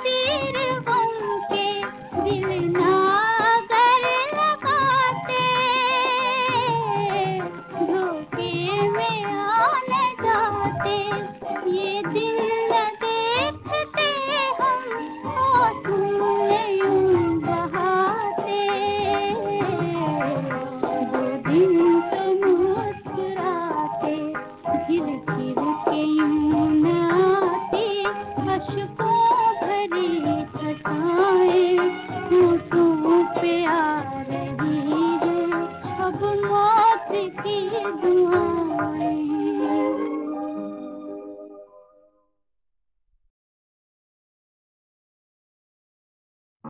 तीर गम के दिल ना अगर लगाते, धोखे में आने जाते, ये दिल न देखते हम आंसू यूं बहाते। वो दिन तो मुस्कुराते, घिर घिर के यूं न आते, अश्कों भरी घटाएं होठों पे आ रही है अब मौत की दुआएं।